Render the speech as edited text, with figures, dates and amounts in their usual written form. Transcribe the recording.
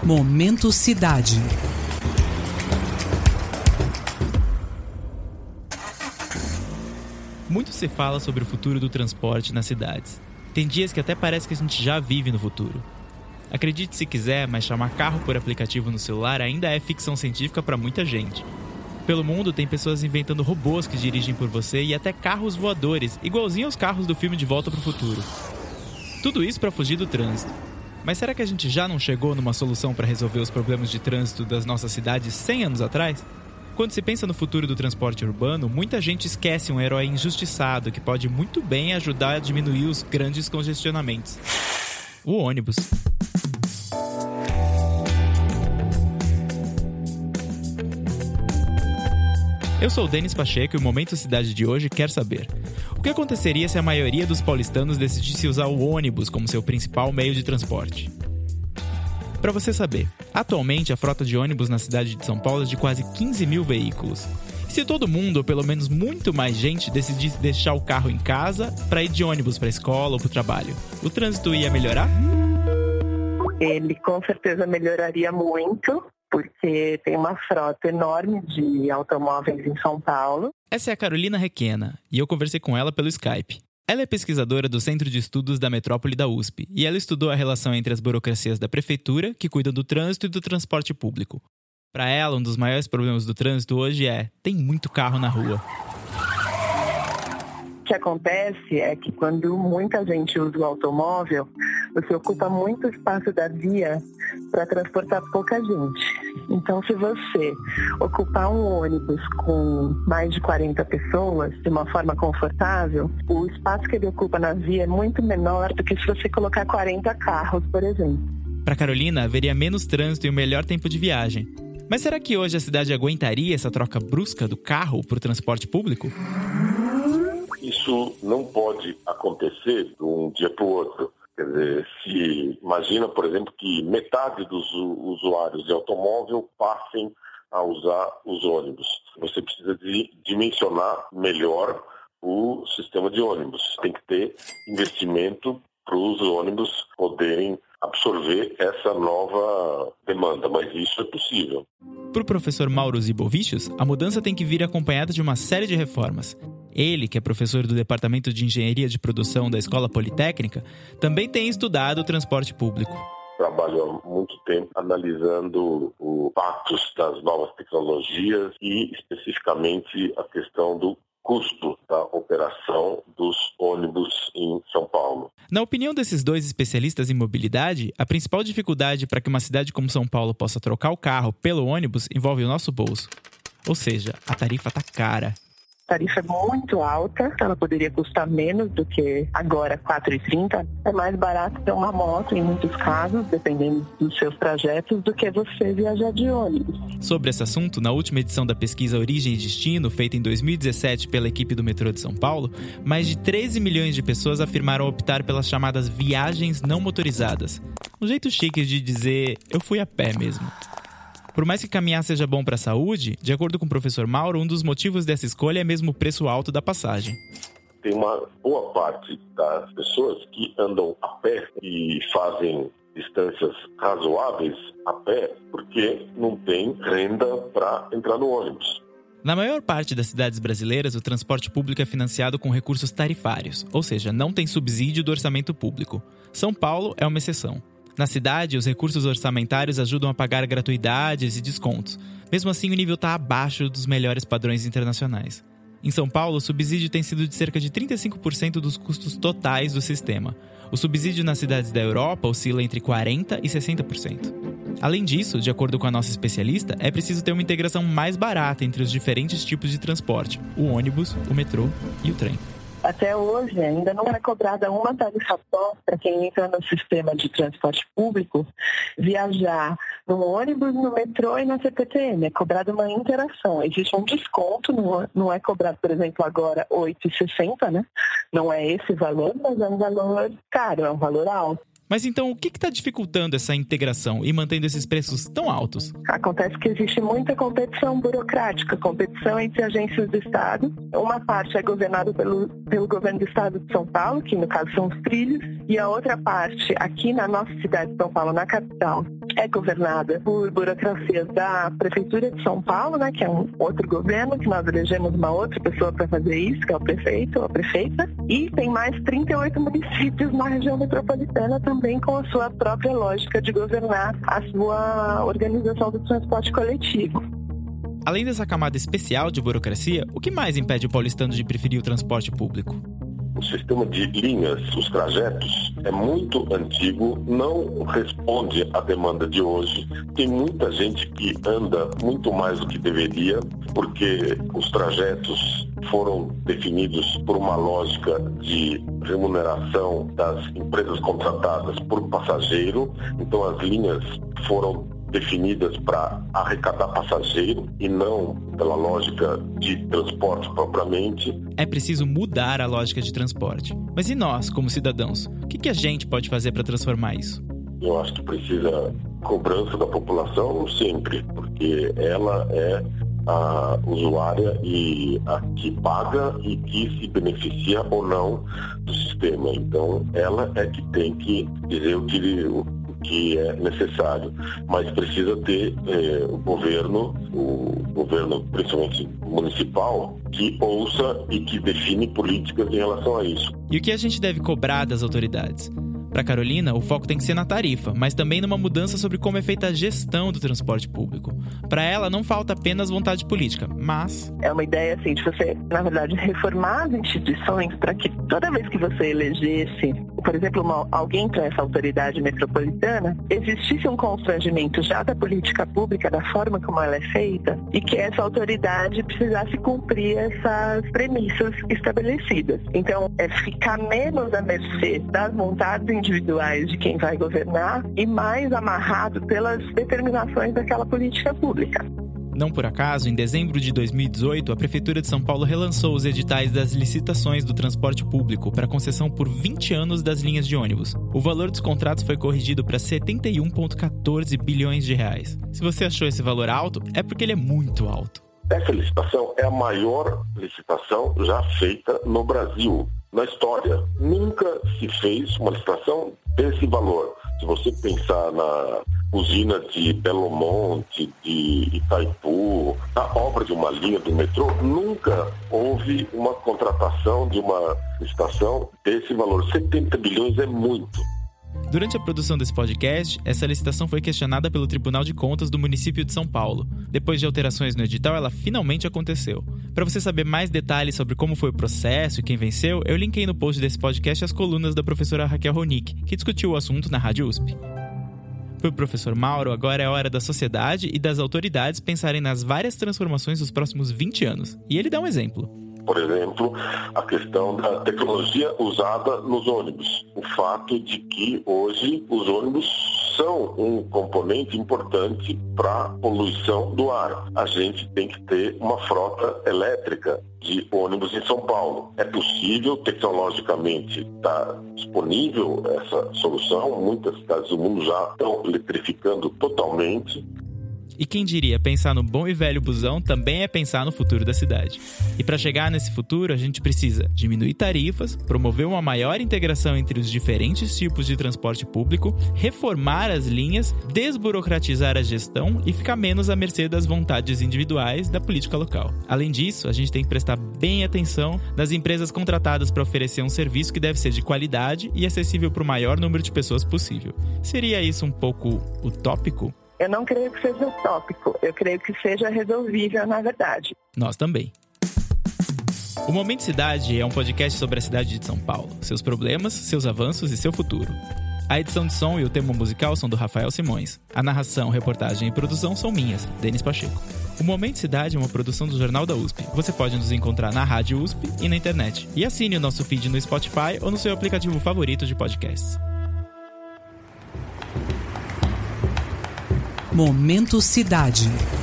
Momento Cidade. Muito se fala sobre o futuro do transporte nas cidades. Tem dias que até parece que a gente já vive no futuro. Acredite se quiser, mas chamar carro por aplicativo no celular ainda é ficção científica para muita gente. Pelo mundo tem pessoas inventando robôs que dirigem por você e até carros voadores, igualzinho aos carros do filme De Volta para o Futuro. Tudo isso para fugir do trânsito. Mas será que a gente já não chegou numa solução para resolver os problemas de trânsito das nossas cidades 100 anos atrás? Quando se pensa no futuro do transporte urbano, muita gente esquece um herói injustiçado que pode muito bem ajudar a diminuir os grandes congestionamentos: o ônibus. Eu sou o Denis Pacheco e o Momento Cidade de hoje quer saber: o que aconteceria se a maioria dos paulistanos decidisse usar o ônibus como seu principal meio de transporte? Para você saber, atualmente a frota de ônibus na cidade de São Paulo é de quase 15 mil veículos. E se todo mundo, ou pelo menos muito mais gente, decidisse deixar o carro em casa para ir de ônibus para a escola ou para o trabalho, o trânsito ia melhorar? Ele com certeza melhoraria muito, porque tem uma frota enorme de automóveis em São Paulo. Essa é a Carolina Requena, e eu conversei com ela pelo Skype. Ela é pesquisadora do Centro de Estudos da Metrópole da USP, e ela estudou a relação entre as burocracias da prefeitura, que cuidam do trânsito e do transporte público. Para ela, um dos maiores problemas do trânsito hoje tem muito carro na rua. O que acontece é que quando muita gente usa o automóvel, você ocupa muito espaço da via para transportar pouca gente. Então, se você ocupar um ônibus com mais de 40 pessoas de uma forma confortável, o espaço que ele ocupa na via é muito menor do que se você colocar 40 carros, por exemplo. Para Carolina, haveria menos trânsito e um melhor tempo de viagem. Mas será que hoje a cidade aguentaria essa troca brusca do carro por transporte público? Isso não pode acontecer de um dia para o outro. Quer dizer, se imagina, por exemplo, que metade dos usuários de automóvel passem a usar os ônibus. Você precisa dimensionar melhor o sistema de ônibus. Tem que ter investimento para os ônibus poderem absorver essa nova demanda, mas isso é possível. Para o professor Mauro Zibovicius, a mudança tem que vir acompanhada de uma série de reformas. Ele, que é professor do Departamento de Engenharia de Produção da Escola Politécnica, também tem estudado o transporte público. Trabalho há muito tempo analisando os impactos das novas tecnologias e, especificamente, a questão do custo da operação dos ônibus em São Paulo. Na opinião desses dois especialistas em mobilidade, a principal dificuldade para que uma cidade como São Paulo possa trocar o carro pelo ônibus envolve o nosso bolso. Ou seja, a tarifa está cara. A tarifa é muito alta, ela poderia custar menos do que agora R$ 4,30. É mais barato ter uma moto, em muitos casos, dependendo dos seus trajetos, do que você viajar de ônibus. Sobre esse assunto, na última edição da pesquisa Origem e Destino, feita em 2017 pela equipe do metrô de São Paulo, mais de 13 milhões de pessoas afirmaram optar pelas chamadas viagens não motorizadas. Um jeito chique de dizer, eu fui a pé mesmo. Por mais que caminhar seja bom para a saúde, de acordo com o professor Mauro, um dos motivos dessa escolha é mesmo o preço alto da passagem. Tem uma boa parte das pessoas que andam a pé e fazem distâncias razoáveis a pé porque não tem renda para entrar no ônibus. Na maior parte das cidades brasileiras, o transporte público é financiado com recursos tarifários, ou seja, não tem subsídio do orçamento público. São Paulo é uma exceção. Na cidade, os recursos orçamentários ajudam a pagar gratuidades e descontos. Mesmo assim, o nível está abaixo dos melhores padrões internacionais. Em São Paulo, o subsídio tem sido de cerca de 35% dos custos totais do sistema. O subsídio nas cidades da Europa oscila entre 40% e 60%. Além disso, de acordo com a nossa especialista, é preciso ter uma integração mais barata entre os diferentes tipos de transporte: o ônibus, o metrô e o trem. Até hoje, ainda não é cobrada uma tarifa só para quem entra no sistema de transporte público viajar no ônibus, no metrô e na CPTM. É cobrada uma interação. Existe um desconto, não é cobrado, por exemplo, agora R$ 8,60, né? Não é esse valor, mas é um valor caro, é um valor alto. Mas então, o que está dificultando essa integração e mantendo esses preços tão altos? Acontece que existe muita competição burocrática, competição entre agências do Estado. Uma parte é governada pelo governo do Estado de São Paulo, que no caso são os trilhos, e a outra parte, aqui na nossa cidade de São Paulo, na capital, é governada por burocracias da Prefeitura de São Paulo, né, que é um outro governo, que nós elegemos uma outra pessoa para fazer isso, que é o prefeito ou a prefeita, e tem mais 38 municípios na região metropolitana também com a sua própria lógica de governar a sua organização do transporte coletivo. Além dessa camada especial de burocracia, o que mais impede o paulistano de preferir o transporte público? O sistema de linhas, os trajetos, é muito antigo, não responde à demanda de hoje. Tem muita gente que anda muito mais do que deveria, porque os trajetos foram definidos por uma lógica de remuneração das empresas contratadas por passageiro. Então as linhas foram definidas para arrecadar passageiro e não pela lógica de transporte propriamente. É preciso mudar a lógica de transporte. Mas e nós, como cidadãos? O que a gente pode fazer para transformar isso? Eu acho que precisa cobrança da população sempre, porque ela é a usuária e a que paga e que se beneficia ou não do sistema. Então, ela é que tem que dizer o que é necessário, mas precisa ter o governo principalmente municipal, que ouça e que define políticas em relação a isso. E o que a gente deve cobrar das autoridades? Para Carolina, o foco tem que ser na tarifa, mas também numa mudança sobre como é feita a gestão do transporte público. Para ela, não falta apenas vontade política, mas... É uma ideia, assim, de você, na verdade, reformar as instituições para que toda vez que você elegesse, por exemplo, alguém para essa autoridade metropolitana, existisse um constrangimento já da política pública, da forma como ela é feita, e que essa autoridade precisasse cumprir essas premissas estabelecidas. Então, é ficar menos à mercê das vontades individuais de quem vai governar e mais amarrado pelas determinações daquela política pública. Não por acaso, em dezembro de 2018, a Prefeitura de São Paulo relançou os editais das licitações do transporte público para concessão por 20 anos das linhas de ônibus. O valor dos contratos foi corrigido para 71,14 bilhões de reais. Se você achou esse valor alto, é porque ele é muito alto. Essa licitação é a maior licitação já feita no Brasil. Na história, nunca se fez uma licitação desse valor. Se você pensar na usina de Belo Monte, de Itaipu, na obra de uma linha do metrô, nunca houve uma contratação de uma licitação desse valor. 70 bilhões é muito. Durante a produção desse podcast, essa licitação foi questionada pelo Tribunal de Contas do município de São Paulo. Depois de alterações no edital, ela finalmente aconteceu. Para você saber mais detalhes sobre como foi o processo e quem venceu, eu linkei no post desse podcast as colunas da professora Raquel Ronick, que discutiu o assunto na Rádio USP. Para o professor Mauro, agora é hora da sociedade e das autoridades pensarem nas várias transformações dos próximos 20 anos. E ele dá um exemplo. Por exemplo, a questão da tecnologia usada nos ônibus. O fato de que hoje os ônibus são um componente importante para a poluição do ar. A gente tem que ter uma frota elétrica de ônibus em São Paulo. É possível, tecnologicamente está disponível essa solução. Muitas cidades do mundo já estão eletrificando totalmente. E quem diria, pensar no bom e velho busão também é pensar no futuro da cidade. E para chegar nesse futuro, a gente precisa diminuir tarifas, promover uma maior integração entre os diferentes tipos de transporte público, reformar as linhas, desburocratizar a gestão e ficar menos à mercê das vontades individuais da política local. Além disso, a gente tem que prestar bem atenção nas empresas contratadas para oferecer um serviço que deve ser de qualidade e acessível para o maior número de pessoas possível. Seria isso um pouco utópico? Eu não creio que seja utópico, eu creio que seja resolvível, na verdade. Nós também. O Momento Cidade é um podcast sobre a cidade de São Paulo, seus problemas, seus avanços e seu futuro. A edição de som e o tema musical são do Rafael Simões. A narração, reportagem e produção são minhas, Denis Pacheco. O Momento Cidade é uma produção do Jornal da USP. Você pode nos encontrar na Rádio USP e na internet. E assine o nosso feed no Spotify ou no seu aplicativo favorito de podcasts. Momento Cidade.